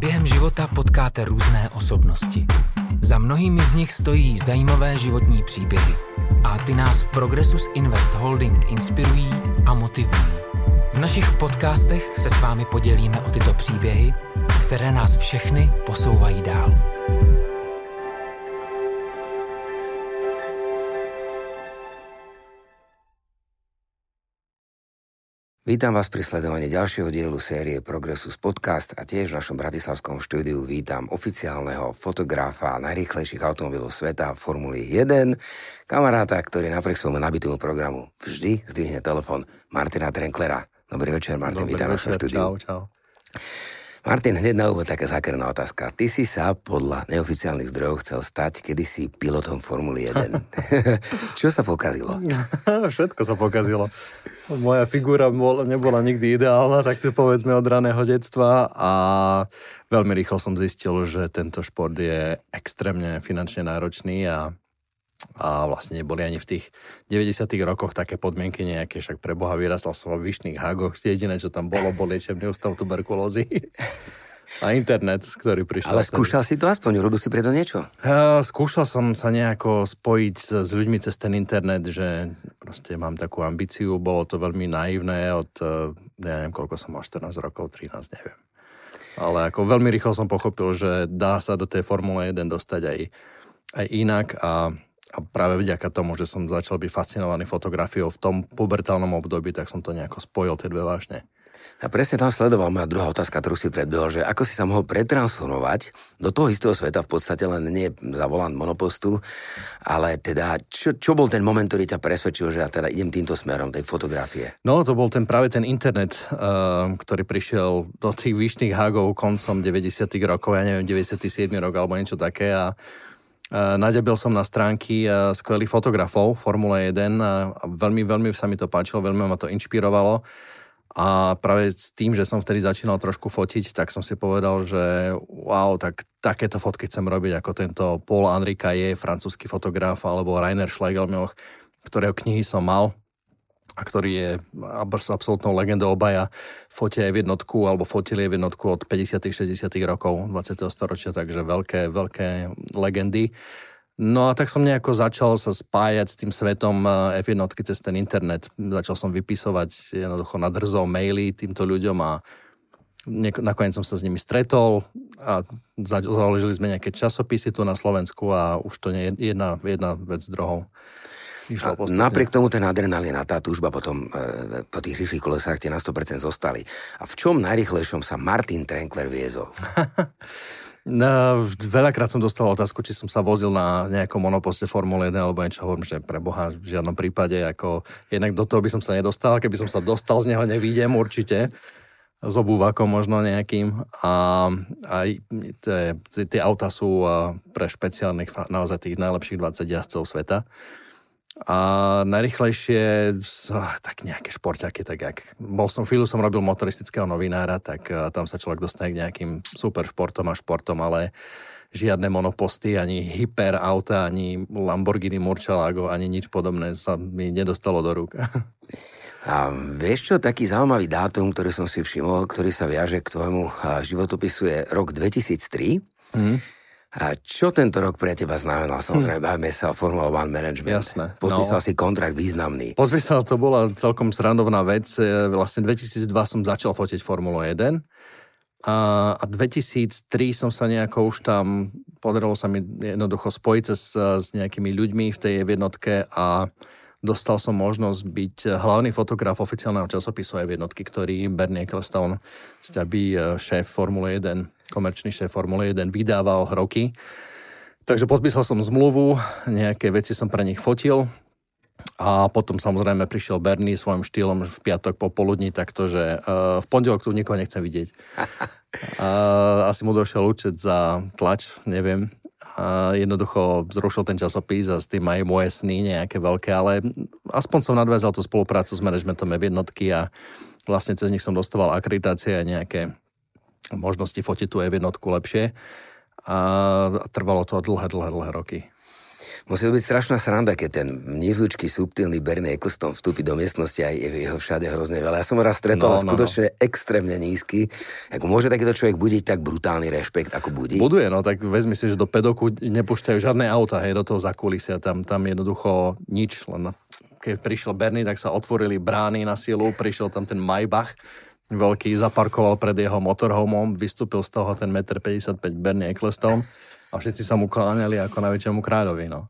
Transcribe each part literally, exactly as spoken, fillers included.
Během života potkáte různé osobnosti. Za mnohými z nich stojí zajímavé životní příběhy a ty nás v Progressus Invest Holding inspirují a motivují. V našich podcastech se s vámi podělíme o tyto příběhy, které nás všechny posouvají dál. Vítam vás pri sledovaní ďalšieho dielu série Progressus Podcast a tiež v našom bratislavskom štúdiu vítam oficiálneho fotografa najrýchlejších automobilov sveta Formuly jeden, kamaráta, ktorý napriek svojmu nabitému programu vždy zdvihne telefón, Martina Trenklera. Dobrý večer, Martin, Dobrý vítam v našom štúdiu. Čau, čau. Martin, hneď na úvod taká zákerná otázka. Ty si sa podľa neoficiálnych zdrojov chcel stať kedysi pilotom Formuly jeden. Čo sa pokazilo? Všetko sa pokazilo. Moja figúra bol, nebola nikdy ideálna, tak si povedzme od raného detstva a veľmi rýchlo som zistil, že tento šport je extrémne finančne náročný a, a vlastne neboli ani v tých deväťdesiatych rokoch také podmienky nejaké, však pre Boha vyrastal som v Vyšných Hagoch, jediné, čo tam bolo, bol liečebný ústav tuberkulózy. A internet, ktorý prišiel. Ale skúšal si to aspoň, robil si preto niečo? Uh, skúšal som sa nejako spojiť s, s ľuďmi cez ten internet, že proste mám takú ambíciu, bolo to veľmi naivné od, uh, ja neviem, koľko som mal, štrnásť rokov, trinásť, neviem. Ale ako veľmi rýchlo som pochopil, že dá sa do tej Formule jeden dostať aj, aj inak a, a práve vďaka tomu, že som začal byť fascinovaný fotografiou v tom pubertálnom období, tak som to nejako spojil, tie dve vášne. A presne tam sledoval moja druhá otázka, ktorú si predbehol, že ako si sa mohol pretransformovať do toho istého sveta, v podstate len nie za volant monopostu, ale teda, čo, čo bol ten moment, ktorý ťa presvedčil, že ja teda idem týmto smerom tej fotografie? No, to bol ten práve ten internet, uh, ktorý prišiel do tých Vyšných Hagov koncom deväťdesiatych rokov, ja neviem, deväťdesiaty siedmy rok alebo niečo také a uh, naďabil som na stránky uh, skvelých fotografov Formule jeden a, a veľmi, veľmi sa mi to páčilo, veľmi ma to inšpirovalo. A práve s tým, že som vtedy začínal trošku fotiť, tak som si povedal, že wow, tak takéto fotky chcem robiť ako tento Paul Henri Caillé, francúzsky fotograf, alebo Rainer Schlegelmilch, ktorého knihy som mal a ktorý je absolútnou legendou, obaja fotia aj v jednotku, alebo fotili aj v jednotku od päťdesiatych šesťdesiatych rokov dvadsiateho storočia, takže veľké, veľké legendy. No a tak som nejako začal sa spájať s tým svetom ef jeden cez ten internet. Začal som vypisovať jednoducho na drzo maily týmto ľuďom a nakoniec som sa s nimi stretol a založili sme nejaké časopisy tu na Slovensku a už to nie je jedna, jedna vec s druhou. A napriek tomu ten adrenalín a tá túžba potom e, po tých rýchlych kolesách tie na sto percent zostali. A v čom najrýchlejšom sa Martin Trenkler viezol? No, veľakrát som dostal otázku, či som sa vozil na nejakom monoposte Formule jeden alebo niečo, hovorím, že pre Boha v žiadnom prípade, ako jednak do toho by som sa nedostal, keby som sa dostal, z neho nevídem určite, s obúvakom možno nejakým a aj tie autá sú pre špeciálnych, naozaj tých najlepších dvadsať jazdcov sveta. A najrýchlejšie tak nejaké šporťaky, tak jak bol som, chvíľu som robil motoristického novinára, tak tam sa človek dostane k nejakým super športom a športom, ale žiadne monoposty, ani hyper auta, ani Lamborghini Murcielago, ani nič podobné sa mi nedostalo do rúk. A vieš čo, taký zaujímavý dátum, ktorý som si všimol, ktorý sa viaže k tvojmu životopisu, je rok dvetisíctri. Hmm. A čo tento rok pre teba znamenal? Samozrejme, hm. bavíme sa o Formula One Management. Jasné. Podpísal no. si kontrakt významný. Podpísal, to bola celkom srandovná vec. Vlastne dvetisícdva som začal fotiť Formulu jeden a dvetisíctri som sa nejako už tam, podarilo sa mi jednoducho spojiť sa s, s nejakými ľuďmi v tej jednotke a dostal som možnosť byť hlavný fotograf oficiálneho časopisu aj v jednotky, ktorý Bernie Ecclestone, sťabí šéf Formule jeden, komerčný šéf Formule jeden, vydával roky. Takže podpísal som zmluvu, nejaké veci som pre nich fotil a potom samozrejme prišiel Bernie svojím štýlom v piatok popoludní, taktože uh, v pondelok tu nikoho nechcem vidieť. Uh, asi mu došiel účet za tlač, neviem. A jednoducho zrušil ten časopis a s tým aj moje sny nejaké veľké, ale aspoň som nadviazal tú spoluprácu s manažmentom ef jednotky a vlastne cez nich som dostával akreditácie a nejaké možnosti fotiť tú ef jednotku lepšie a trvalo to dlhé, dlhé, dlhé roky. Musí to byť strašná sranda, keď ten nízlučký, subtilný Bernie Ecclestone vstúpi do miestnosti a je jeho všade hrozne veľa. Ja som ho raz stretol, no, skutočne no, no. extrémne nízky. Ako môže takýto človek budiť tak brutálny rešpekt, ako budí? Buduje, no tak vezmi si, že do pedoku nepúšťajú žiadne auta, hej, do toho zakulisia. Tam, tam jednoducho nič, len keď prišiel Bernie, tak sa otvorili brány na silu, prišiel tam ten Maybach, veľký, zaparkoval pred jeho motorhomom, vystúpil z toho ten jeden päťdesiatpäť metra Bernie Ecclestone a všetci sa mu kláňali ako najväčšiemu kráľovi, no.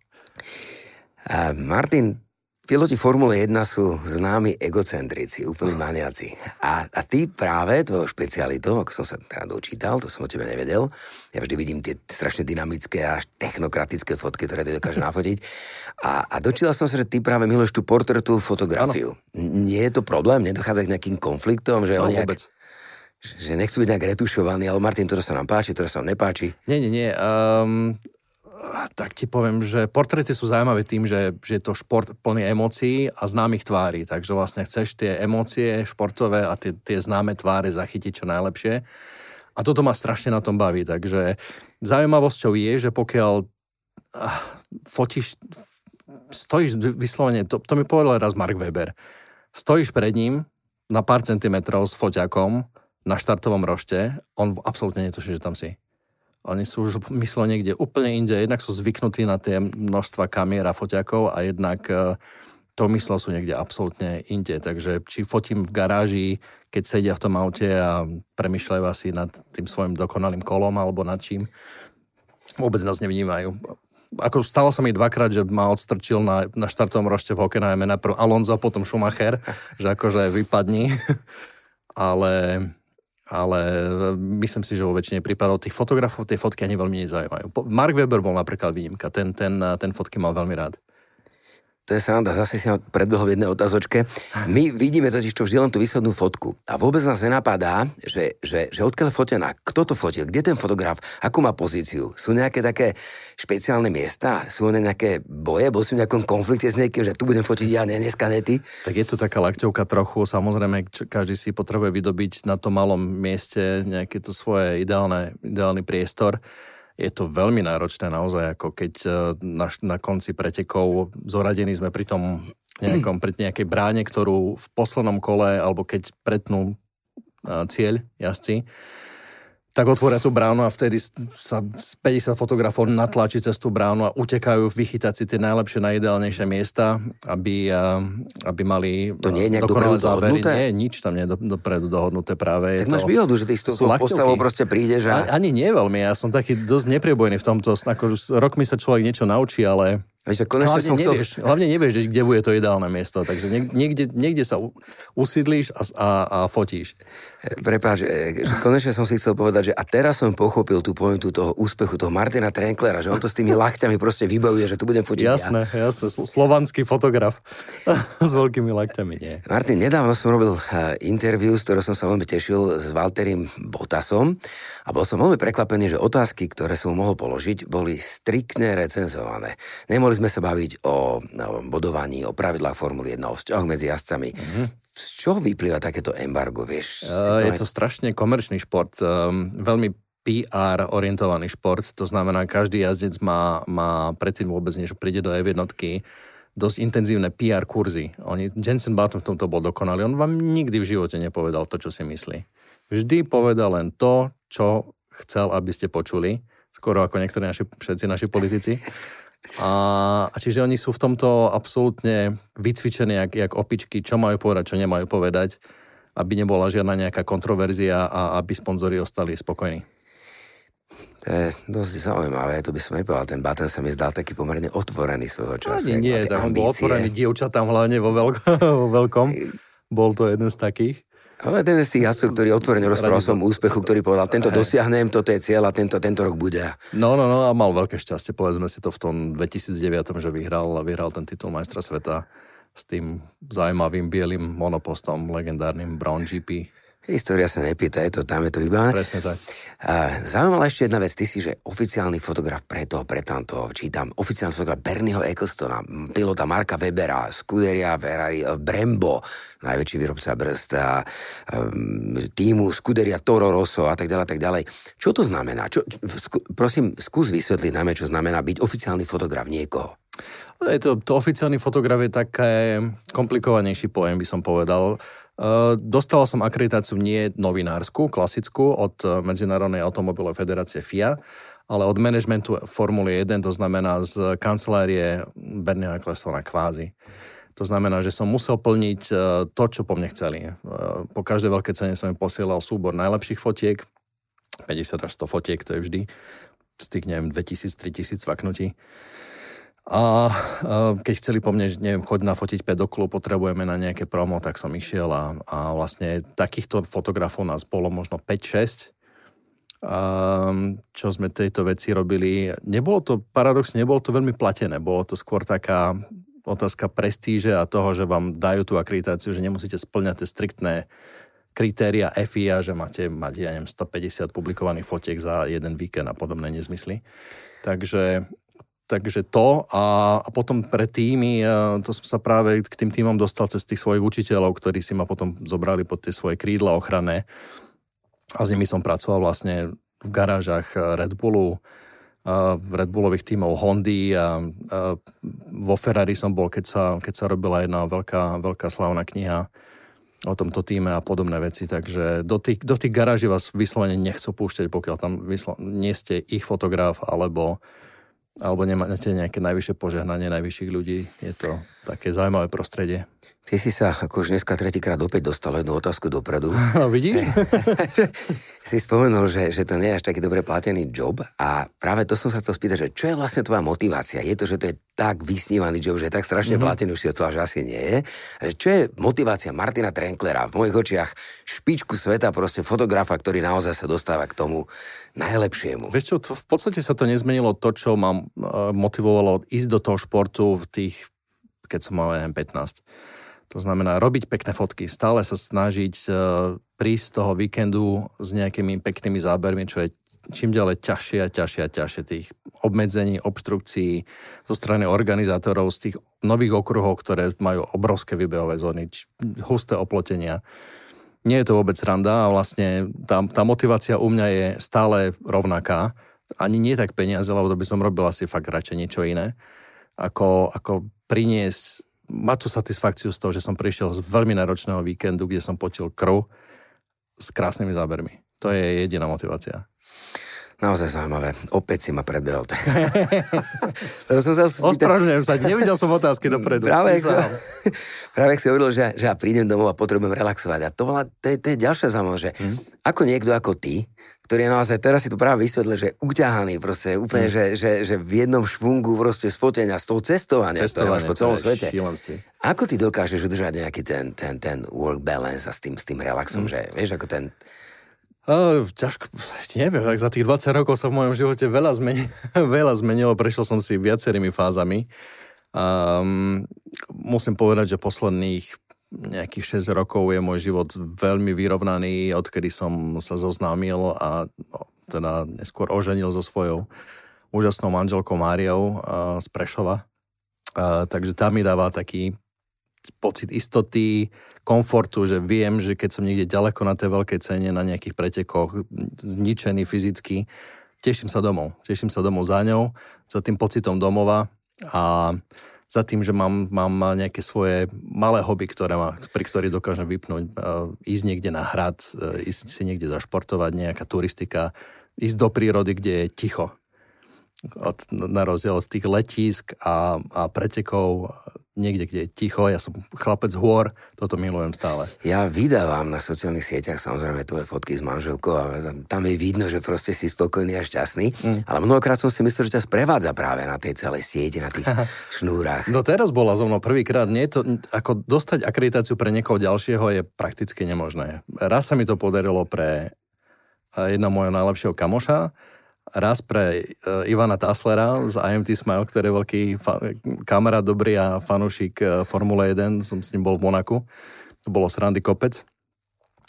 A Martin, piloti Formule jeden sú známi egocentrici, úplní maniaci. A, a ty práve, tvojou špecialitou, ako som sa teda dočítal, to som o tebe nevedel, ja vždy vidím tie strašne dynamické a až technokratické fotky, ktoré ty dokáže nafotiť. A, a dočítal som sa, že ty práve miluješ tú portrétovú fotografiu. Ano. Nie je to problém? Nedochádza k nejakým konfliktom? Že no, oni vôbec. Jak, že nechcú byť nejak retušovaní, ale Martin, toto sa nám páči, toto sa nám nepáči. Nie, nie, nie. Um... Tak ti poviem, že portréty sú zaujímavé tým, že, že je to šport plný emócií a známych tvári. Takže vlastne chceš tie emócie športové a tie, tie známe tváre zachytiť čo najlepšie. A toto ma strašne na tom baví. Takže zaujímavosťou je, že pokiaľ ah, fotíš, stojíš vyslovene, to, to mi povedal raz Mark Webber, stojíš pred ním na pár centimetrov s foťakom na štartovom rošte, on absolútne netuší, že tam si. Oni sú už myslel niekde úplne inde. Jednak sú zvyknutí na tie množstva kamier a foťakov a jednak to myslel sú niekde absolútne inde. Takže či fotím v garáži, keď sedia v tom aute a premýšľajú asi nad tým svojim dokonalým kolom alebo nad čím, vôbec nás nevnímajú. Ako stalo sa mi dvakrát, že ma odstrčil na, na štartovom rošte v Hockenheime najprv Alonso, potom Schumacher, že akože vypadni. Ale... ale myslím si, že vo väčšine prípadov tých fotografov tie fotky ani veľmi nezaujímajú. Mark Webber bol napríklad výnimka, ten, ten, ten fotky mal veľmi rád. To je sranda, zase si ma predbehol v jednej otázočke. My vidíme totiž to vždy len tú výslednú fotku a vôbec nás nenapadá, že, že, že odkiaľ fotená, kto to fotil, kde ten fotograf, akú má pozíciu. Sú nejaké také špeciálne miesta, sú nejaké boje, bol sú v nejakom konflikte s niekým, že tu budem fotiť ja, ne, dneska ne ty? Tak je to taká lakťovka trochu, samozrejme každý si potrebuje vydobiť na tom malom mieste nejaké to svoje ideálne, ideálny priestor. Je to veľmi náročné naozaj, ako keď na, na konci pretekov zoradení sme pri tom nejakom, pri nejakej bráne, ktorú v poslednom kole, alebo keď pretnú cieľ jazdci, tak otvoria tú bránu a vtedy sa päťdesiat fotografov natlačí cez tú bránu a utekajú vychytať si tie najlepšie, najideálnejšie miesta, aby, aby mali to nie je nejak dopredu dohodnuté? Nie, nič tam nie je dopredu dohodnuté práve. Tak máš výhodu, že ty s tou postavou proste prídeš a... Ani nie veľmi, ja som taký dosť nepriebojný v tomto, ako rokmi sa človek niečo naučí, ale... Víš, hlavne, som nevieš, chcel... hlavne nevieš, kde bude to ideálne miesto, takže niekde, niekde sa usídlíš a, a, a fotíš. Prepáč, že konečne som si chcel povedať, že a teraz som pochopil tú pointu toho úspechu, toho Martina Trenklera, že on to s tými lakťami proste vybavuje, že tu budem fotiť jasné, ja. Jasné, jasné, slovanský fotograf s veľkými lakťami, nie. Martin, nedávno som robil interview, z ktorého som sa veľmi tešil s Valtterim Bottasom a bol som veľmi prekvapený, že otázky, ktoré som mohol položiť, boli striktne recenzované. Nemohli sme sa baviť o, o bodovaní, o pravidlách Formuly jeden, o vzťahoch medzi jazdcami. Mm-hmm. Z čoho vyplýva takéto embargo, vieš? Uh, je to strašne komerčný šport, um, veľmi pé er orientovaný šport, to znamená, každý jazdec má, má predtým vôbec, než príde do ef jednotky, dosť intenzívne pé er kurzy. Oni, Jenson Button v tomto bol dokonalý, on vám nikdy v živote nepovedal to, čo si myslí. Vždy povedal len to, čo chcel, aby ste počuli, skoro ako niektorí naši, všetci naši politici. A, a čiže oni sú v tomto absolútne vycvičení jak, jak opičky, čo majú povedať, čo nemajú povedať, aby nebola žiadna nejaká kontroverzia a aby sponzori ostali spokojní. To je dosť zaujímavé, to by som nepovedal. Ten Button sa mi zdal taký pomerne otvorený svojho času. Nie, nie, tak on bol otvorený dievčatám hlavne vo, veľko, vo veľkom. Bol to jeden z takých. Ale ten z tých jazdcov, ktorý otvorene rozprával o svojom úspechu, ktorý povedal, tento dosiahnem, toto je cieľ a tento, tento rok bude. No, no, no a mal veľké šťastie, povedzme si to v tom dvetisícdeväť, že vyhral, vyhral ten titul majstra sveta s tým zaujímavým bielým monopostom, legendárnym Brown gé pé. História sa nepýta, je to tam, je to vybavené. Presne tak. Zaujímavá ešte jedna vec, ty si, že oficiálny fotograf preto, pre tamto, čítam, oficiálny fotograf Bernieho Ecclestona, pilota Marka Webera, Scuderia Ferrari, Brembo, najväčší výrobca brzd, týmu Scuderia Toro Rosso a tak ďalej, a tak ďalej. Čo to znamená? Čo, skú, prosím, skús vysvetliť najmä, čo znamená byť oficiálny fotograf niekoho. Je to, to oficiálny fotograf je také komplikovanejší pojem, by som povedal. Uh, dostal som akreditáciu nie novinársku, klasickú od Medzinárodnej automobilovej federácie F I A, ale od manažmentu Formuly jeden, to znamená z kancelárie Bernieho Ecclestona kvázi. To znamená, že som musel plniť uh, to, čo po mne chceli. Uh, po každej veľkej cene som im posielal súbor najlepších fotiek, päťdesiat až sto fotiek, to je vždy, z tých, neviem, dvetisíc tritisíc vaknutí. A keď chceli po mne, neviem, choď nafotiť päť do klubu, potrebujeme na nejaké promo, tak som išiel a, a vlastne takýchto fotografov nás bolo možno päť šesť, čo sme tejto veci robili. Nebolo to, paradoxne, nebolo to veľmi platené, bolo to skôr taká otázka prestíže a toho, že vám dajú tú akreditáciu, že nemusíte spĺňať tie striktné kritéria F I A, že máte mať, ja neviem, stopäťdesiat publikovaných fotiek za jeden víkend a podobné nezmysly. Takže Takže to a, a potom pre týmy, to som sa práve k tým týmom dostal cez tých svojich učiteľov, ktorí si ma potom zobrali pod tie svoje krídla ochranné a s nimi som pracoval vlastne v garážach Red Bullu, Red Bullových tímov Hondy a, a vo Ferrari som bol, keď sa, keď sa robila jedna veľká, veľká slávna kniha o tomto týme a podobné veci, takže do tých, do tých garáží vás vyslovene nechcú púšťať, pokiaľ tam vyslo, nie ste ich fotograf alebo alebo nemáte nejaké najvyššie požehnanie najvyšších ľudí. Je to také zaujímavé prostredie. Ty si sa ako už dneska tretíkrát opäť dostal jednu otázku dopredu. No vidíš? Si spomenul, že, že to nie je až taký dobre platený job a práve to som sa chcel spýtať, že čo je vlastne tvoja motivácia? Je to, že to je tak vysnívaný job, že je tak strašne mm-hmm. platený, už si odpovedal, že asi nie je. A že čo je motivácia Martina Trenklera? V mojich očiach špičku sveta, proste fotografa, ktorý naozaj sa dostáva k tomu najlepšiemu. Vieš čo, to, v podstate sa to nezmenilo to, čo ma motivovalo ísť do toho športu v tých, keď som mal neviem, pätnásť. To znamená robiť pekné fotky, stále sa snažiť uh, prísť z toho víkendu s nejakými peknými zábermi, čo je čím ďalej ťažšie a ťažšie a ťažšie tých obmedzení, obštrukcií zo strany organizátorov z tých nových okruhov, ktoré majú obrovské výbehové zóny, či, husté oplotenia. Nie je to vôbec sranda a vlastne tá, tá motivácia u mňa je stále rovnaká. Ani nie tak peniaze, lebo to by som robil asi fakt radšej niečo iné, ako, ako priniesť má tú satisfakciu z toho, že som prišiel z veľmi náročného víkendu, kde som potil krv s krásnymi zábermi. To je jediná motivácia. Naozaj zaujímavé. Opäť si ma predbehol. Ospravedlňujem sa, nevidel som otázky dopredu. Práve ak práve si hovoril, že, že ja prídem domov a potrebujem relaxovať. A to, bola, to, je, to je ďalšia zaujímavá, že hmm. ako niekto ako ty, ktorý je naozaj, teraz si to práve vysvetlil, že uťahaný proste, úplne, mm. že, že, že v jednom švungu proste spotenia z toho cestovania, ktoré máš po celom svete. Šílenství. Ako ty dokážeš udržať nejaký ten, ten, ten work balance a s tým, s tým relaxom, mm. že vieš, ako ten... Uh, ťažko, neviem, tak za tých dvadsať rokov sa v mojom živote veľa zmenilo, veľa zmenilo, prešiel som si viacerými fázami. Um, musím povedať, že posledných nejakých šesť rokov je môj život veľmi vyrovnaný, odkedy som sa zoznámil a no, teda neskôr oženil so svojou úžasnou manželkou Máriou uh, z Prešova. Uh, takže tá mi dáva taký pocit istoty, komfortu, že viem, že keď som niekde ďaleko na tej veľkej cene, na nejakých pretekoch, zničený fyzicky, teším sa domov. Teším sa domov za ňou, za tým pocitom domova a za tým, že mám, mám nejaké svoje malé hobby, ktoré má, pri ktorých dokážem vypnúť, uh, ísť niekde na hrad, uh, ísť si niekde zašportovať, nejaká turistika, ísť do prírody, kde je ticho. Od, na rozdiel od tých letísk a, a pretekov, niekde, kde je ticho. Ja som chlapec hôr, toto milujem stále. Ja vydávam na sociálnych sieťach samozrejme tvoje fotky s manželkou a tam, tam je vidno, že proste si spokojný a šťastný. Mm. Ale mnohokrát som si myslel, že ťa sprevádza práve na tej celej sieti, na tých šnúrach. No teraz bola so mnou prvýkrát. Nie je to, ako dostať akreditáciu pre niekoho ďalšieho je prakticky nemožné. Raz sa mi to podarilo pre jedného môjho najlepšieho kamoša, raz pre uh, Ivana Taslera z I M T Smile, ktorý je veľký fa- kamarát dobrý a fanúšik uh, Formule jeden, som s ním bol v Monaku. To bolo srandy kopec.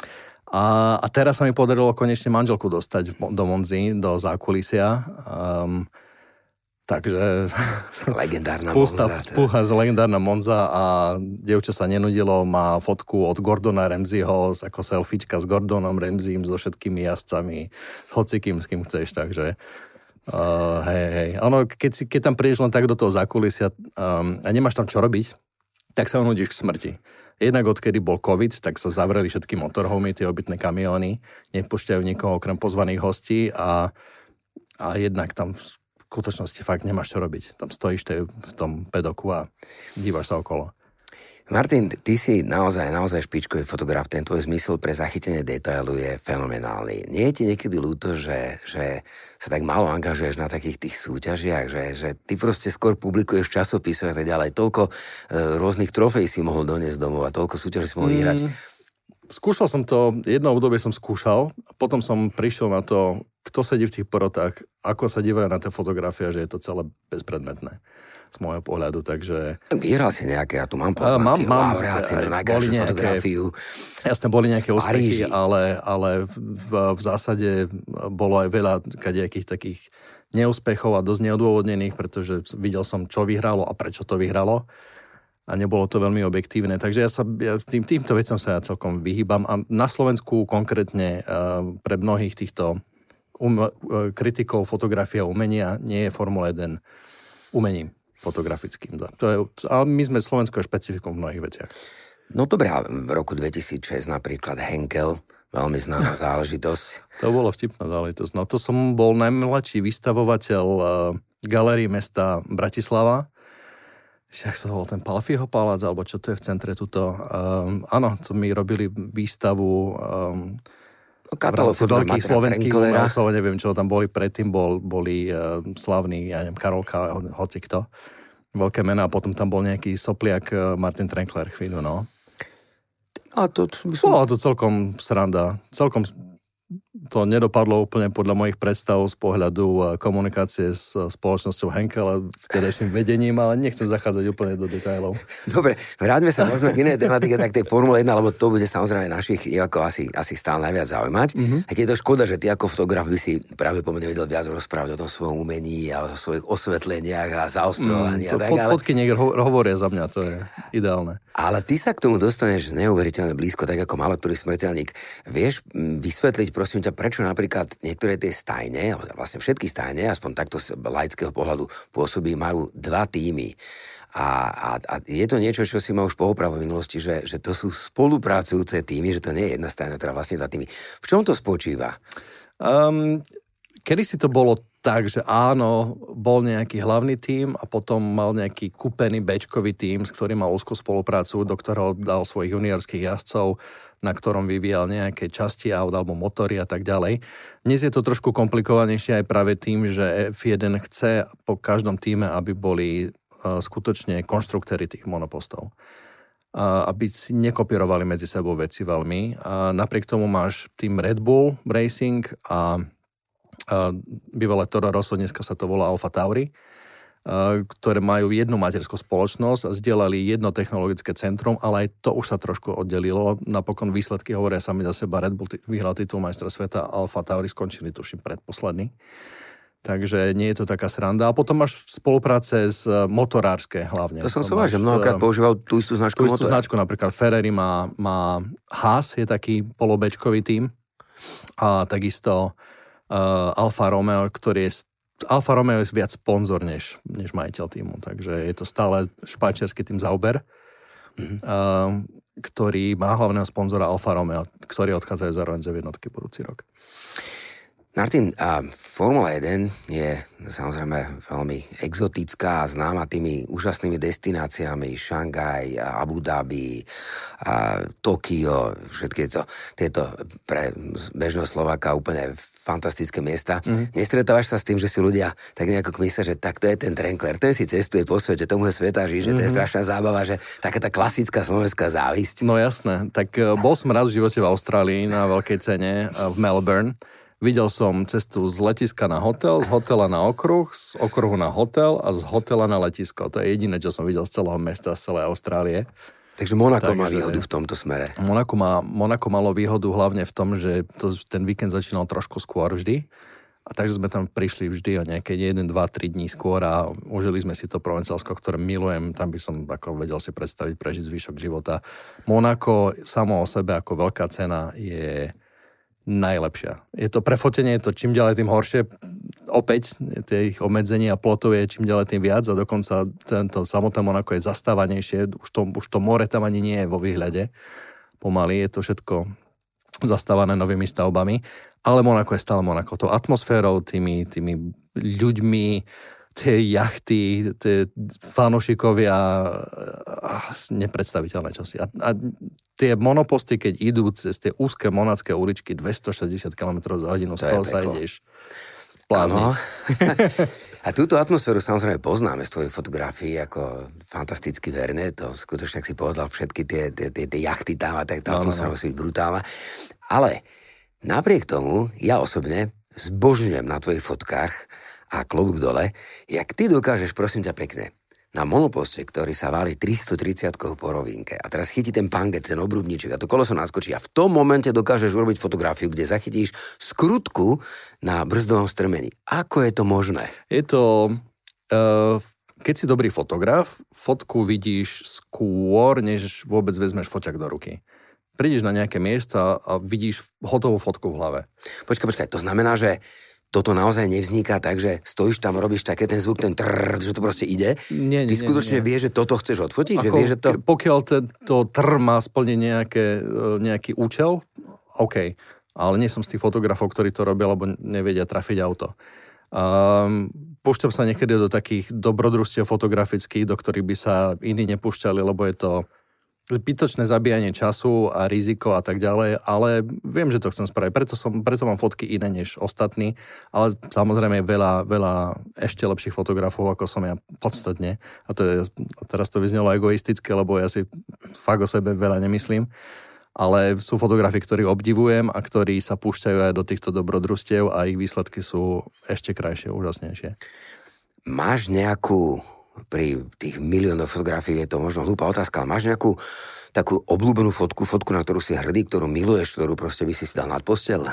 A, a teraz sa mi podarilo konečne manželku dostať do Monzy, do zákulisia. Um, takže... Legendárna spústa, Monza. Spúha z legendárna Monza a dievča sa nenudilo, má fotku od Gordona Ramsayho, ako selfiečka s Gordonom Ramsaym, so všetkými jazdcami, s hocikým, s kým chceš, takže... Uh, hej, hej. Ono, keď, si, keď tam prídeš len tak do toho zákulisia um, a nemáš tam čo robiť, tak sa unudíš k smrti. Jednak odkedy bol COVID, tak sa zavreli všetky motorhomy, tie obytné kamióny, nepúšťajú nikoho okrem pozvaných hostí a, a jednak tam v skutočnosti fakt nemáš čo robiť. Tam stojíš v tom pedoku a dívaš sa okolo. Martin, ty si naozaj, naozaj špičkový fotograf, ten tvoj zmysel pre zachytenie detailu je fenomenálny. Nie je ti niekedy ľúto, že, že sa tak málo angažuješ na takých tých súťažiach, že, že ty proste skôr publikuješ časopisy a tak ďalej, toľko e, rôznych trofej si mohol doniesť domov a toľko súťaží si mohol mm, vyhrať. Skúšal som to, jedno obdobie som skúšal, a potom som prišiel na to, kto sedí v tých porotách, ako sa dívajú na tie fotografie, že je to celé bezpredmetné. Z môjho pohľadu, takže... Vyhral si nejaké, ja tu mám pozvánky, laureácie na najkrajšiu fotografiu. Jasne, boli nejaké úspechy, ale, ale v, v zásade bolo aj veľa kadejakých takých neúspechov a dosť neodôvodnených, pretože videl som, čo vyhralo a prečo to vyhralo. A nebolo to veľmi objektívne. Takže ja sa ja tým, týmto vecom sa ja celkom vyhýbam. A na Slovensku konkrétne uh, pre mnohých týchto um, uh, kritikov fotografie a umenia nie je Formula jeden umením fotografickým. To je, ale my sme Slovensko špecifikum v mnohých veciach. No dobré, v roku dvetisícšesť napríklad Henkel, veľmi známa záležitosť. To bolo vtipná záležitosť. No to som bol najmladší vystavovateľ uh, galérii mesta Bratislava. Jak sa volal ten Palfiho palác, alebo čo to je v centre tuto. Um, áno, to mi robili výstavu um, katalóg veľkých slovenských umelcov, neviem, čo tam boli predtým, bol, boli uh, slavní, ja neviem, Karolka, hoci kto, veľké mená, a potom tam bol nejaký sopliak uh, Martin Trenkler chvíľu, no. A to, to by som... Bola to celkom sranda, celkom to nedopadlo úplne podľa mojich predstav z pohľadu komunikácie s spoločnosťou Henkel a vtedajším vedením, ale nechcem zachádzať úplne do detailov. Dobre, vráťme sa možno k inej tematike, tak tej Formule jeden, lebo to bude samozrejme našich divákov asi, asi stále najviac zaujímať. Mm-hmm. A je to škoda, že ty ako fotograf by si práve pomerne vedel viac rozprávať o tom svojom umení a o svojich osvetleniach a zaostrovaní. Mm, to, a tak, ale... Fotky niekde hovoria za mňa, to je ideálne. Ale ty sa k tomu dostaneš neuveriteľne blízko, tak ako málo ktorý smrteľník. Vieš vysvetliť, prosím ťa, prečo napríklad niektoré tie stajne, vlastne všetky stajne, aspoň takto z laického pohľadu pôsobí, majú dva tímy. A, a, a je to niečo, čo si ma už poopravil v minulosti, že, že to sú spolupracujúce týmy, že to nie je jedna stajna, teda vlastne dva týmy. V čom to spočíva? Um, kedy si to bolo tak, že áno, bol nejaký hlavný tím a potom mal nejaký kúpený béčkový tím, s ktorým mal úzkú spoluprácu, do ktorého dal svojich juniorských jazdcov, na ktorom vyvíjal nejaké časti aut alebo motory a tak ďalej. Dnes je to trošku komplikovanejšie aj práve tým, že ef jeden chce po každom týme, aby boli uh, skutočne konštruktéri tých monopostov. Uh, aby si nekopírovali medzi sebou veci veľmi. A napriek tomu máš tým Red Bull Racing a uh, bývalé Toro Rosso, dneska sa to volá Alfa Tauri, ktoré majú jednu materskú spoločnosť a zdieľali jedno technologické centrum, ale aj to už sa trošku oddelilo. Napokon výsledky hovoria sami za seba. Red Bull vyhral titul majstra sveta, Alfa Tauri skončili tuším predposledný. Takže nie je to taká sranda. A potom máš spolupráce s motorárske hlavne. To som sa že mnohokrát používal tú istú značku motora. Tú istú značku, napríklad Ferrari má, má Haas, je taký polobečkový tím. A takisto uh, Alfa Romeo, ktorý je Alfa Romeo je viac sponzor než, než majiteľ týmu, takže je to stále švajčiarsky tým Sauber, mm-hmm. uh, ktorý má hlavného sponzora Alfa Romeo, ktorí odchádzajú zároveň z jednotky budúci rok. Martin, a Formula jeden je samozrejme veľmi exotická a známa tými úžasnými destináciami Šangaj, Abu Dhabi, a Tokio, všetky to, tieto pre bežného Slováka úplne fantastické miesta. Mm-hmm. Nestretávaš sa s tým, že si ľudia tak nejako myslia, že tak to je ten Trenkler, ten si cestuje po svete, tomu je sveta žije, mm-hmm. že to je strašná zábava, že taká tá klasická slovenská závisť. No jasné, tak bol som raz v živote v Austrálii na veľkej cene v Melbourne. Videl som cestu z letiska na hotel, z hotela na okruh, z okruhu na hotel a z hotela na letisko. To je jediné, čo som videl z celého mesta, z celej Austrálie. Takže Monako Takže, má výhodu v tomto smere. Monako, má, Monako malo výhodu hlavne v tom, že to, ten víkend začínal trošku skôr vždy. A takže sme tam prišli vždy o nejaké jeden, dva, tri dní skôr a užili sme si to Provencálsko, ktoré milujem. Tam by som ako vedel si predstaviť prežiť zvyšok života. Monako samo o sebe ako veľká cena je najlepšia. Je to pre fotenie, je to čím ďalej tým horšie. Opäť tie ich obmedzenie a plotov je čím ďalej tým viac a dokonca tento samotné Monako je zastávanejšie. Už to, už to more tam ani nie je vo výhľade. Pomaly je to všetko zastávané novými stavbami. Ale Monako je stále Monako. To atmosférou, tými, tými ľuďmi, tie jachty, tie fanúšikovia, nepredstaviteľné čosi. A, a tie monoposty, keď idú cez tie úzke monacké uličky dvestošesťdesiat kilometrov za hodinu, z toho sa ideš plázniť. A túto atmosféru samozrejme poznáme z tvojej fotografii ako fantasticky verné. To skutočne, ak si povedal, všetky tie, tie, tie, tie jachty tam a tak tá no, atmosféra no, no. musí byť brutálna. Ale napriek tomu, ja osobne zbožňujem na tvojich fotkách a klobúk dole, jak ty dokážeš, prosím ťa pekne, na monoposte, ktorý sa vári tristotridsiatkou po rovinke a teraz chytí ten panget, ten obrubníček a to koleso naskočí a v tom momente dokážeš urobiť fotografiu, kde zachytíš skrutku na brzdovom strmení. Ako je to možné? Je to... Uh, keď si dobrý fotograf, fotku vidíš skôr, než vôbec vezmeš foťak do ruky. Prídeš na nejaké miesto a vidíš hotovú fotku v hlave. Počkaj, počkaj, to znamená, že toto naozaj nevzniká tak, že stojíš tam, robíš také ten zvuk, ten trrr, že to proste ide? Nie, nie, Ty skutočne nie, nie. vieš, že toto chceš odfotiť? Že Ako, vieš, že to... Pokiaľ to trrr má splniť nejaké, nejaký účel, OK. Ale nie som z tých fotografov, ktorí to robia, lebo nevedia trafiť auto. Um, púšťam sa niekedy do takých dobrodružstiev fotografických, do ktorých by sa iní nepúšťali, lebo je to zbytočné zabíjanie času a riziko a tak ďalej, ale viem, že to chcem spraviť. Preto, som, preto mám fotky iné než ostatní, ale samozrejme je veľa, veľa ešte lepších fotografov, ako som ja podstatne. A to je, teraz to vyznelo egoistické, lebo ja si fakt o sebe veľa nemyslím, ale sú fotografie, ktorých obdivujem a ktorí sa púšťajú aj do týchto dobrodružstiev a ich výsledky sú ešte krajšie, úžasnejšie. Máš nejakú... pri tých miliónoch fotografií je to možno hlúpa otázka, ale máš nejakú takú obľúbenú fotku, fotku, na ktorú si hrdý, ktorú miluješ, ktorú proste by si si dal nad posteľ?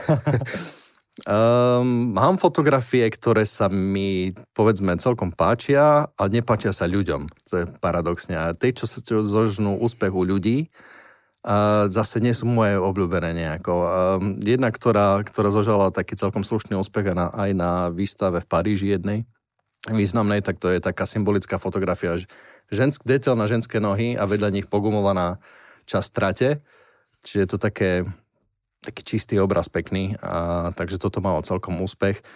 um, mám fotografie, ktoré sa mi, povedzme, celkom páčia, ale nepáčia sa ľuďom. To je paradoxne. A tie, čo sa čo zožnú úspech u ľudí, uh, zase nie sú moje obľúbené nejako. Um, jedna, ktorá, ktorá zožala taký celkom slušný úspech aj na, aj na výstave v Paríži jednej, významnej, tak to je taká symbolická fotografia. Žensk, detail na ženské nohy a vedľa nich pogumovaná časť trate. Čiže je to také, taký čistý obraz, pekný. A, takže toto malo celkom úspech.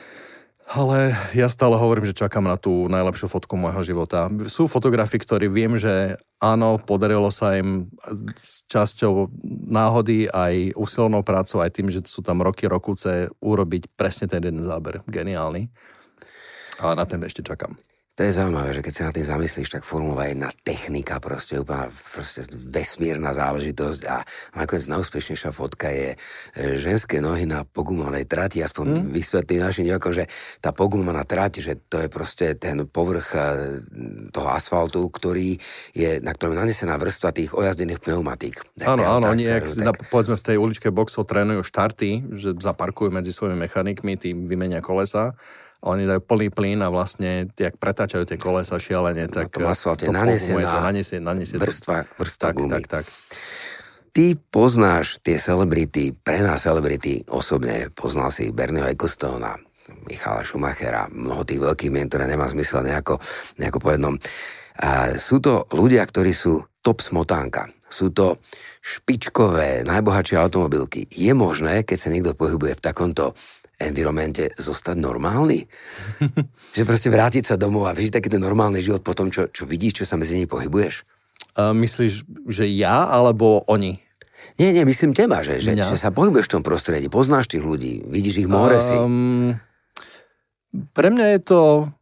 Ale ja stále hovorím, že čakám na tú najlepšiu fotku môjho života. Sú fotografie, ktoré viem, že áno, podarilo sa im s časťou náhody aj usilovnou prácou, aj tým, že sú tam roky, rokuce urobiť presne ten jeden záber. Geniálny. Ale na ten ešte čakám. To je zaujímavé, že keď sa na tým zamyslíš, tak Formula jedna technika, proste úplne proste vesmírna záležitosť a nakoniec najúspešnejšia fotka je ženské nohy na pogumovanej trati. Aspoň hmm. vysvetlím našim divákom, že tá pogumovaná trať, že to je proste ten povrch toho asfaltu, ktorý je, na ktorom je nanesená vrstva tých ojazdených pneumatík. Áno, áno, oni, ak, tak... povedzme v tej uličke boxov trénujú štarty, že zaparkujú medzi svojimi mechanikmi, tým vymenia kolesa. Oni dajú plný plyn a vlastne, jak pretáčajú tie kolesa šialene, tak na tom asfalte nanesená naniesie, naniesie vrstva, vrstva tak, gumy. Tak, tak. Ty poznáš tie celebrity, pre nás celebrity osobne, poznal si Bernieho Ecclestona, Michala Schumachera, mnoho tých veľkých mien, ktoré nemá zmysel nejako, nejako po jednom. A sú to ľudia, ktorí sú top smotánka. Sú to špičkové, najbohatšie automobilky. Je možné, keď sa niekto pohybuje v takomto environmente, zostať normálny? Že proste vrátiť sa domov a žiť taký ten normálny život po tom, čo, čo vidíš, čo sa medzi nimi pohybuješ? Uh, myslíš, že ja, alebo oni? Nie, nie, myslím teba, že, že, že sa pohybuješ v tom prostredí, poznáš tých ľudí, vidíš ich more si. Um, pre mňa je to,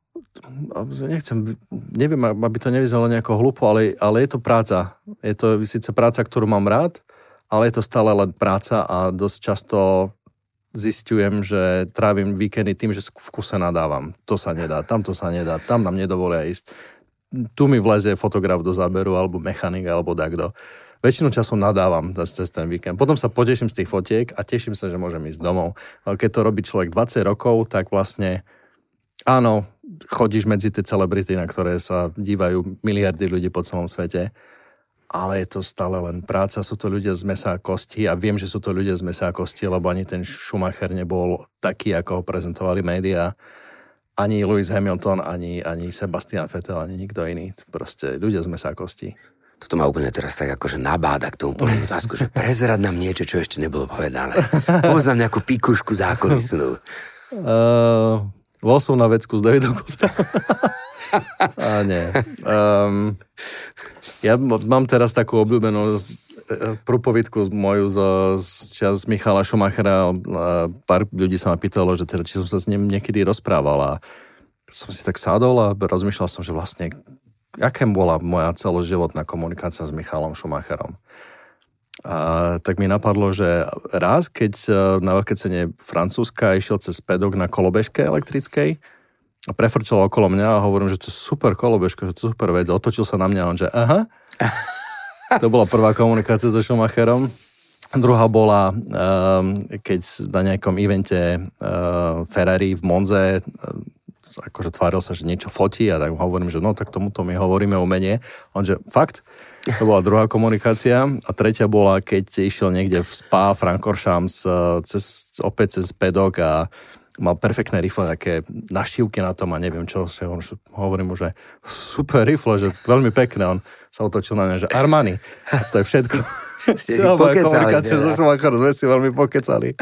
nechcem, neviem, aby to nevyzeralo nejako hlúpo, ale, ale je to práca. Je to síce práca, ktorú mám rád, ale je to stále len práca a dosť často zistujem, že trávim víkendy tým, že v kuse nadávam. To sa nedá, tamto sa nedá, tam nám nedovolia ísť. tu mi vlezie fotograf do záberu, alebo mechanik, alebo takto. Väčšinu času nadávam cez ten víkend. Potom sa poteším z tých fotiek a teším sa, že môžem ísť domov. Ale keď to robí človek dvadsať rokov, tak vlastne áno, chodíš medzi tie celebrity, na ktoré sa dívajú miliardy ľudí po celom svete, ale je to stále len práca. Sú to ľudia z mesa a kosti a viem, že sú to ľudia z mesa a kosti, lebo ani ten Schumacher nebol taký, ako ho prezentovali médiá. Ani Lewis Hamilton, ani, ani Sebastian Vettel, ani nikto iný. Proste ľudia z mesa a kosti. Toto ma úplne teraz tak akože nabáda k tomu prvú otázku, že prezrad nám niečo, čo ešte nebolo povedané. Povedz nám nejakú pikušku zákulisnú. Uh, bol som na vecku s Davidom Kozlom. A nie. Um, ja mám teraz takú obľúbenú prúpovidku moju z, z čas Michala Schumachera. Pár ľudí sa ma pýtalo, že teda, či som sa s ním niekedy rozprával a som si tak sadol a rozmýšľal som, že vlastne aká bola moja celoživotná komunikácia s Michalom Schumacherom. A tak mi napadlo, že raz, keď na veľké cene Francúzska išiel cez pedok na kolobežke elektrickej a prefrčal okolo mňa a hovorím, že to je super kolobežka, že to je super vec. Otočil sa na mňa a on, že aha. To bola prvá komunikácia so Schumacherom. Druhá bola, keď na nejakom evente Ferrari v Monze akože tváril sa, že niečo fotí a tak hovorím, že no tak tomuto my hovoríme umenie. On že fakt? To bola druhá komunikácia. A tretia bola, keď išiel niekde v Spa, Francorchamps, cez, opäť cez pedok a mal perfektné rifle, také našívky na tom a neviem čo. Hovorím mu, že super rifle, že veľmi pekné. On sa otočil na mňa, že Armani. A to je všetko. Ste si pokecali. Komunikácia so Schumacherom, sme si veľmi pokecali.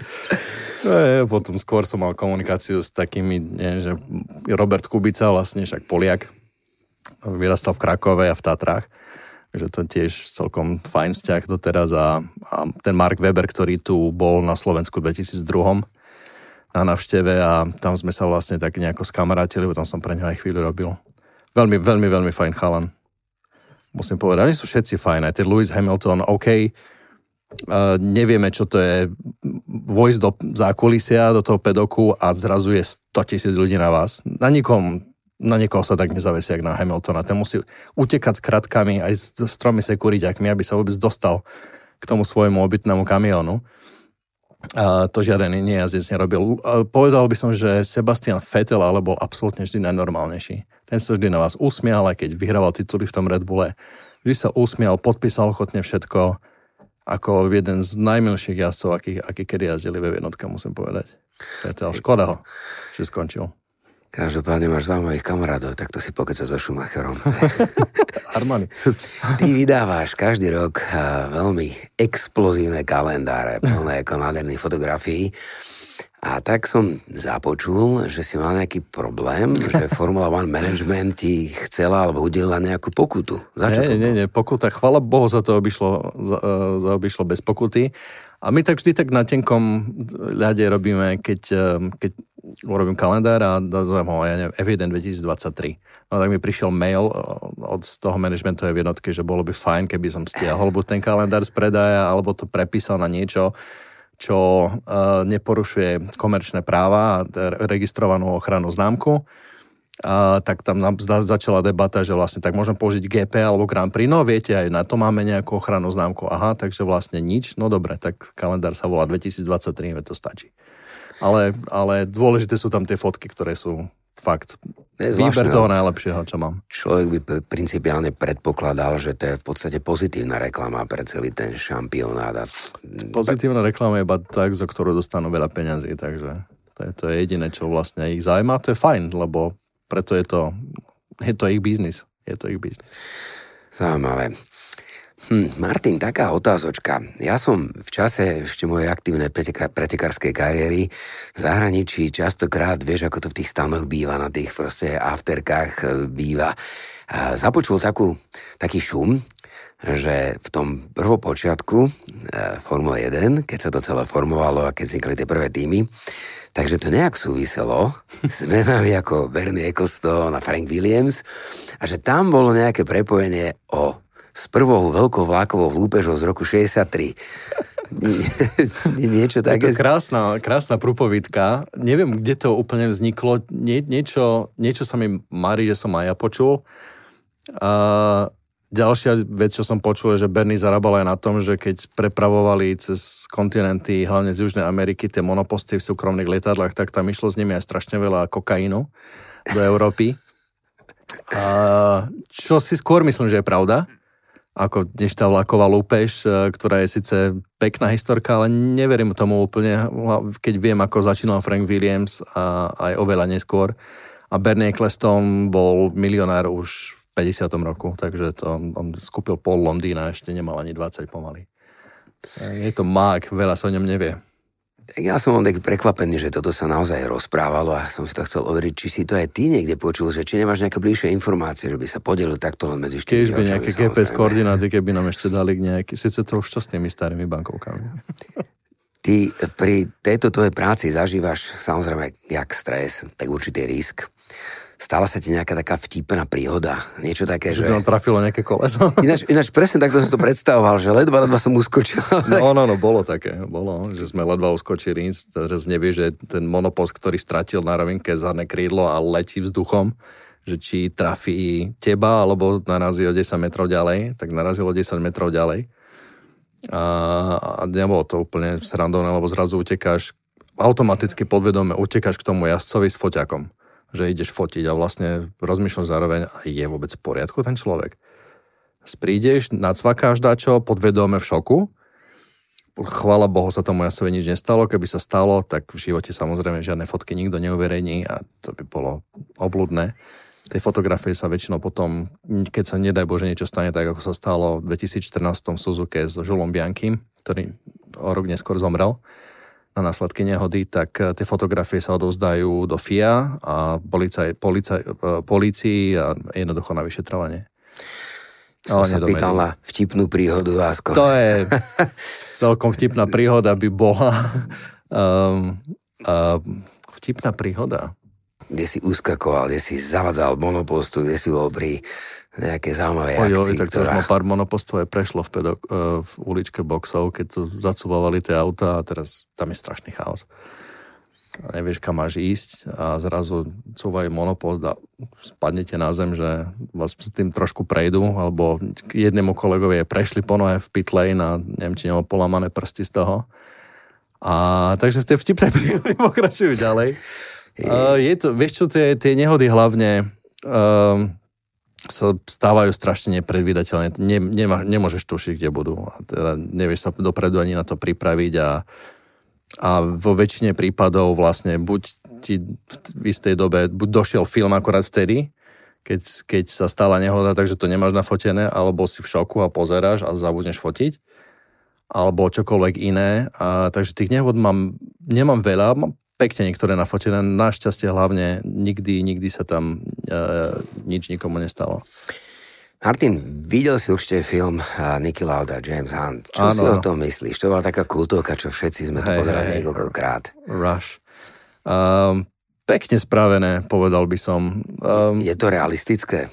E, potom skôr som mal komunikáciu s takými, nie, že Robert Kubica, vlastne však Poliak, vyrastal v Krakove a v Tatrách. Takže to tiež celkom fajn vzťah doteraz a, a ten Mark Webber, ktorý tu bol na Slovensku v dvetisícdva na návšteve a tam sme sa vlastne tak nejako skamarátili, bo tam som pre ňa aj chvíľu robil. Veľmi, veľmi, veľmi fajn chalan. Musím povedať, oni sú všetci fajn, aj ten Lewis Hamilton, OK, uh, nevieme, čo to je vojsť do zákulisia, do toho pedoku a zrazu je stotisíc ľudí na vás. Na nikom, na nikoho sa tak nezavesí, jak na Hamiltona. Ten musí utekať s kratkami aj s, s tromi sekuriťakmi, aby sa vôbec dostal k tomu svojmu obytnému kamiónu. Uh, to žiaden iný jazdec nerobil. Uh, povedal by som, že Sebastian Vettel ale bol absolútne vždy najnormálnejší. Ten sa vždy na vás usmial, aj keď vyhrával tituly v tom Red Bulle. Vždy sa usmial, podpísal ochotne všetko, ako jeden z najmilších jazdcov, aký, aký kedy jazdili ve jednotke, musím povedať. Vettel, škoda ho, že skončil. Každopádne máš zaujímavých kamarádov, tak to si pokeca so Schumacherom. Armani. Ty vydávaš každý rok veľmi explozívne kalendáre, plné ako nádherných fotografií. A tak som započul, že si mal nejaký problém, že Formula One Management ti chcela alebo udelila nejakú pokutu. Za čo nie, to nie, nie, pokuta. Chvala Bohu, za to obišlo, za, za obišlo bez pokuty. A my tak vždy tak na tenkom ľade robíme, keď, keď urobím kalendár a nazvem ho, ja neviem, ef jeden dvetisícdvadsaťtri. No tak mi prišiel mail od z toho managementu v jednotke, že bolo by fajn, keby som stiahol buď ten kalendár z predaja, alebo to prepísal na niečo, čo uh, neporušuje komerčné práva a registrovanú ochrannú známku. Uh, tak tam začala debata, že vlastne tak môžem použiť gé pé alebo Grand Prix. No viete, aj na to máme nejakú ochrannú známku. Aha, takže vlastne nič. No dobre, tak kalendár sa volá dvetisícdvadsaťtri, to stačí. Ale, ale dôležité sú tam tie fotky, ktoré sú fakt výber toho najlepšieho, čo mám. Človek by principiálne predpokladal, že to je v podstate pozitívna reklama pre celý ten šampionát. Pozitívna reklama je iba tak, za ktorú dostanú veľa peňazí, takže to je, to je jediné, čo vlastne ich zaujíma. To je fajn, lebo preto je to, je to ich biznis. Je to ich biznis. Zaujímavé. Hm, Martin, taká otázočka. Ja som v čase ešte mojej aktívnej pretekárskej kariéry v zahraničí častokrát, vieš, ako to v tých stanoch býva, na tých proste afterkách býva, a započul takú, taký šum, že v tom prvopočiatku Formule jeden, keď sa to celé formovalo a keď vznikli tie prvé týmy, takže to nejak súviselo s menami ako Bernie Ecclestone a Frank Williams a že tam bolo nejaké prepojenie o s prvou veľkou vlákovou lúpežou z roku šesťdesiattri. Niečo také. Je to krásna, krásna prúpovidka. Neviem, kde to úplne vzniklo. Nie, niečo, niečo sa mi marí, že som aj ja počul. A ďalšia vec, čo som počul, je, že Bernie zarábal aj na tom, že keď prepravovali cez kontinenty, hlavne z Južnej Ameriky, tie monoposty v súkromných lietadlách, tak tam išlo s nimi aj strašne veľa kokainu do Európy. A čo si skôr myslím, že je pravda, ako než tá vlaková lúpež, ktorá je síce pekná historka, ale neverím tomu úplne, keď viem, ako začínal Frank Williams a aj oveľa neskôr. A Bernie Ecclestone bol milionár už v päťdesiatom roku, takže to, on skúpil pol Londýna, ešte nemal ani dvadsať pomaly. Je to mák, veľa sa o ňom nevie. Tak ja som len taký prekvapený, že toto sa naozaj rozprávalo a som si to chcel overiť, či si to aj ty niekde počul, že či nemáš nejaké bližšie informácie, že by sa podelil takto len medzi štyrmi. Keď by nejaké gé pé es koordináty, keby nám ešte dali nejaké, síce to už čo s tými starými bankovkami. Ty pri tejto tvojej práci zažívaš samozrejme jak stres, tak určitý risk. Stala sa ti nejaká taká vtipná príhoda? Niečo také, že... Že by vám trafilo nejaké koleso? Ináč, ináč presne takto som to predstavoval, že ledva, ledva som uskočil. No, no, no, bolo také. Bolo, že sme ledva uskočili. Teraz nevie, že ten monopost, ktorý stratil na rovinke zadné krídlo a letí vzduchom, že či trafí teba, alebo narazí o desať metrov ďalej, tak narazil o desať metrov ďalej. A, a nebolo to úplne srandovné, lebo zrazu utekáš, automaticky podvedome utekáš k tomu jazdcovi s foťakom. Že ideš fotiť a vlastne rozmýšľaš zároveň, a je vôbec v poriadku ten človek. Sprídeš, nacvakáš dačo, podvedome v šoku. Chvála Bohu sa tomu jasovi nič nestalo. Keby sa stalo, tak v živote samozrejme žiadne fotky nikto neuverejní a to by bolo obľudné. Tej fotografie sa väčšinou potom, keď sa nedaj Bože niečo stane, tak ako sa stalo v dvetisícštrnásť v Suzuke s Julom Bianchim, ktorý o rok neskôr zomrel na následky nehody, tak tie fotografie sa odovzdajú do F I A a policaj, policaj, polícii a jednoducho na vyšetrovanie. Som sa pýtal na vtipnú príhodu, Vásko. To je celkom vtipná príhoda by bola. Um, uh, vtipná príhoda. Kde si uskakoval, kde si zavadzal monopostu, kde si bol pri nejaké zaujímavé akcii, akcii, tak ktorá... to už ma pár monopostov aj prešlo v, pedok, v uličke boxov, keď to zacúvavali tie autá a teraz tam je strašný chaos. A nevieš, kam máš ísť a zrazu cúvajú monopost a spadnete na zem, že vás s tým trošku prejdú, alebo k jednému kolegovi prešli po nohe v pit lane a neviem, či nemal polamané prsty z toho. A takže tie vtipné príhody pokračujú ďalej. Je, uh, je to, vieš čo, tie, tie nehody hlavne uh, sa stávajú strašne nepredvídateľne. Ne, nema, nemôžeš tušiť, kde budú. A teda nevieš sa dopredu ani na to pripraviť a, a vo väčšine prípadov vlastne buď ti v istej dobe buď došiel film akorát vtedy, keď, keď sa stala nehoda, takže to nemáš nafotené, alebo si v šoku a pozeráš a zabudneš fotiť, alebo čokoľvek iné. A, takže tých nehod mám, nemám veľa, mám pekne niektoré nafotené. Našťastie hlavne nikdy, nikdy sa tam e, nič nikomu nestalo. Martin, videl si určite film Niki Lauda, James Hunt. Čo ano. Si o tom myslíš? To bola taká kultovka, čo všetci sme to hey, pozerali hey, niekoľkokrát. Rush. Um, pekne spravené, povedal by som. Um, je to realistické?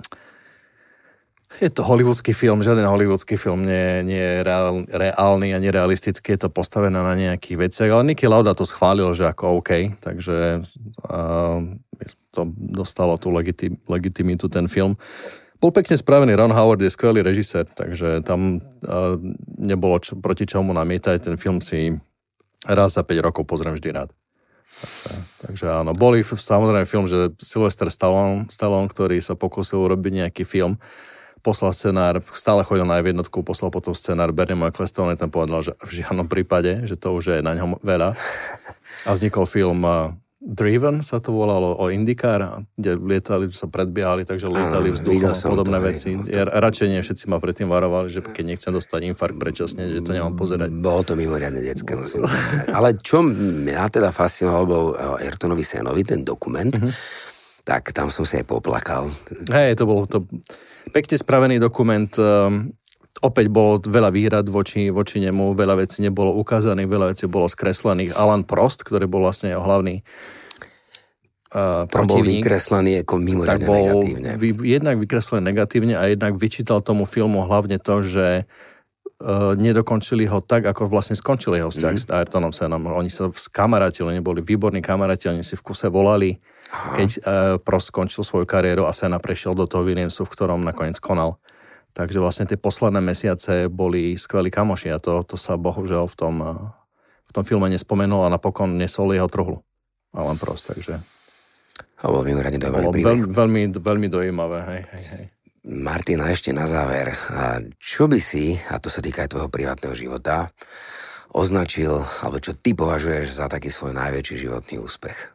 Je to hollywoodský film, žiaden hollywoodský film nie, nie je reál, reálny a nerealistický, je to postavené na nejakých veciach, ale Niki Lauda to schválil, že ako OK, takže uh, to dostalo tú legitim, legitimitu ten film. Bol pekne spravený, Ron Howard je skvelý režisér, takže tam uh, nebolo čo, proti čomu namietať, ten film si raz za päť rokov pozriem vždy rád. Takže, takže áno, boli samozrejme film, že Sylvester Stallone, Stallone, ktorý sa pokusil urobiť nejaký film, poslal scenár, stále chodil na jednotku, poslal potom scenár Berniemu Ecclestone, ten povedal, že v žiadnom prípade, že to už je na ňom veľa. A vznikol film uh, Driven, sa to volalo, o IndyCar, kde lietali, sa predbiehali, takže lietali vzduchom a podobné veci. Ja, radšej nie, všetci ma predtým varovali, že keď nechcem dostať infarkt predčasne, že to nemám pozerať. Bolo to mimoriadne detské, musím povedať. Ale čo mňa teda fascinovalo, bol Ayrtonovi Sennovi, ten dokument, mm-hmm. tak tam som si aj poplakal. Hej, to bolo to pekne spravený dokument. Um, opäť bolo veľa výhrad voči, voči nemu, veľa vecí nebolo ukázaných, veľa vecí bolo skreslených. Alan Prost, ktorý bol vlastne jeho hlavný uh, protivník. Bol vykreslený ako mimoriadne negatívne. Vy, jednak vykreslený negatívne a jednak vyčítal tomu filmu hlavne to, že uh, nedokončili ho tak, ako vlastne skončili jeho vzťah mm-hmm. s Ayrtonom Senom. Oni sa skamarátili, oni boli výborní kamaráti, oni si v kuse volali, Aha. keď uh, Prost skončil svoju kariéru a Senna prešiel do toho Williamsu, v ktorom nakoniec konal. Takže vlastne tie posledné mesiace boli skvelí kamoši a to, to sa bohužiaľ v tom, uh, v tom filme nespomenul a napokon nesol jeho truhlu. Alan Prost, takže... A bol mimoriadne dojímavý príbeh. Veľmi, veľmi, veľmi dojímavé, hej, hej, hej. Martina, ešte na záver, čo by si, a to sa týka aj tvojho privátneho života, označil, alebo čo ty považuješ za taký svoj najväčší životný úspech?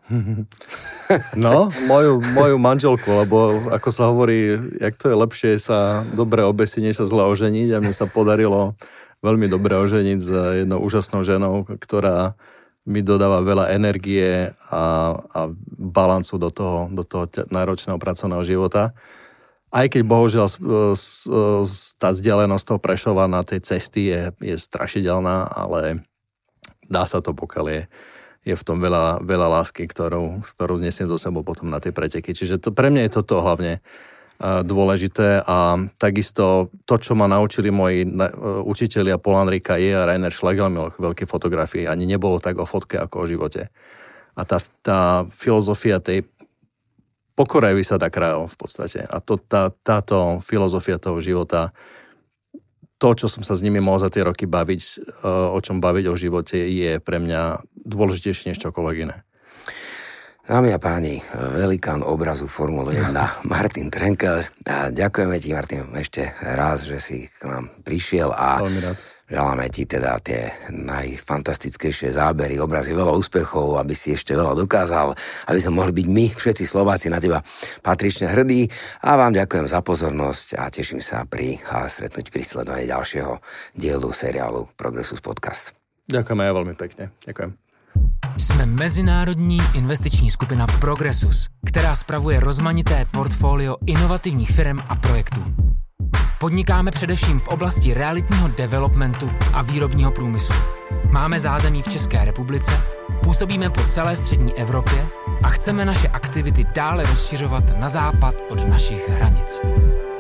No, moju, moju manželku, lebo ako sa hovorí, jak to je lepšie sa dobre obesiť, než sa zle oženiť a mne sa podarilo veľmi dobre oženiť s jednou úžasnou ženou, ktorá mi dodáva veľa energie a, a balancu do toho, do toho náročného pracovného života. Aj keď bohužiaľ tá vzdialenosť toho Prešova na tej cesty je, je strašidelná, ale dá sa to, pokiaľ je, je v tom veľa, veľa lásky, ktorú, ktorú znesiem do sebou potom na tie preteky. Čiže to, pre mňa je toto hlavne dôležité a takisto to, čo ma naučili moji učitelia Paul Henrique a Rainer Schlegel, miel veľké fotografie, ani nebolo tak o fotke ako o živote. A tá, tá filozofia tej pokorajú sa dá kráľov v podstate. A to, tá, táto filozofia toho života, to, čo som sa s nimi mohol za tie roky baviť, o čom baviť o živote, je pre mňa dôležitejšie než čokoľvek iné. Dámy a páni, velikán obrazu Formule jeden, Martin Trenkel. A ďakujeme ti, Martin, ešte raz, že si k nám prišiel a želáme ti teda tie najfantastickejšie zábery, obrazy, veľa úspechov, aby si ešte veľa dokázal, aby sme mohli byť my, všetci Slováci, na teba patrične hrdí. A vám ďakujem za pozornosť a teším sa pri stretnutí pri sledovaní ďalšieho dielu seriálu Progressus Podcast. Ďakujem aj veľmi pekne. Ďakujem. Jsme mezinárodní investiční skupina Progressus, která spravuje rozmanité portfolio inovativních firm a projektů. Podnikáme především v oblasti realitního developmentu a výrobního průmyslu. Máme zázemí v České republice, působíme po celé střední Evropě a chceme naše aktivity dále rozšiřovat na západ od našich hranic.